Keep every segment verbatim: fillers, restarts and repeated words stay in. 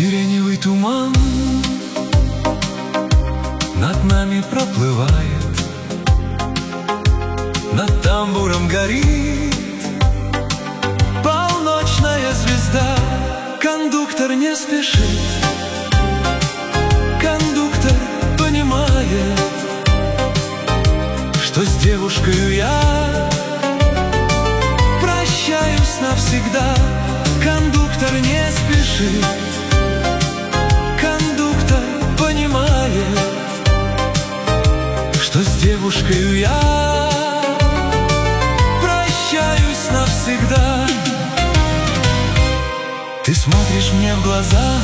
Сиреневый туман над нами проплывает, над тамбуром горит полночная звезда. Кондуктор не спешит, кондуктор понимает, что с девушкою я прощаюсь навсегда. Кондуктор не спешит, кондуктор понимает, что с девушкою я прощаюсь навсегда. Ты смотришь мне в глаза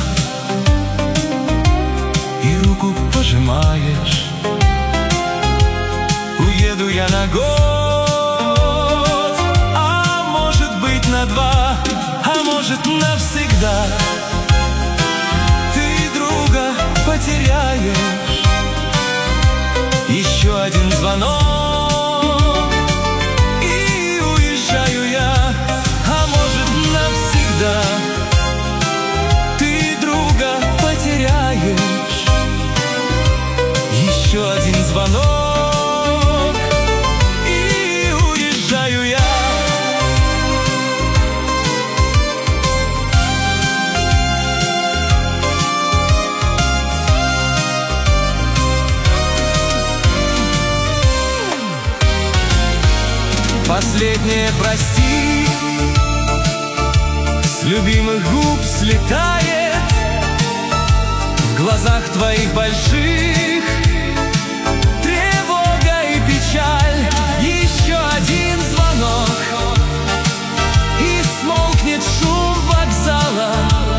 и руку пожимаешь. Уеду я на год, а может быть на два, а может навсегда. Ты друга потеряешь, еще один звонок, и уезжаю я, а может навсегда. Ты друга потеряешь, еще один звонок, и уезжаю я. Последнее прости с любимых губ слетает, в глазах твоих больших тревога и печаль. Еще один звонок, и смолкнет шум вокзала,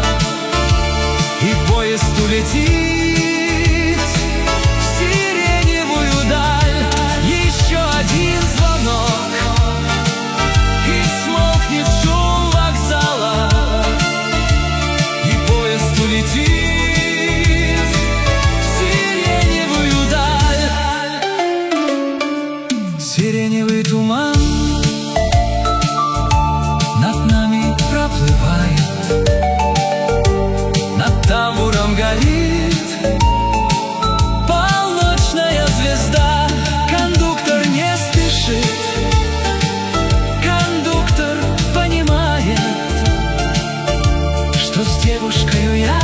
и поезд улетит в сиреневую даль. Еще один звонок, и смолкнет шум вокзала, и поезд улетит в сиреневую даль. Сиреневый туман над нами проплывает, над тамбуром горит полночная звезда. Кондуктор не спешит, кондуктор понимает, что с девушкою я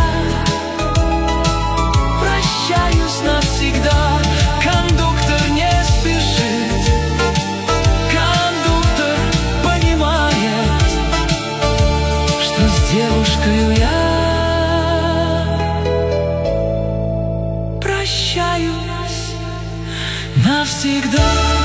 прощаюсь навсегда. Кондуктор не спешит, кондуктор понимает, что с девушкою я прощаюсь навсегда.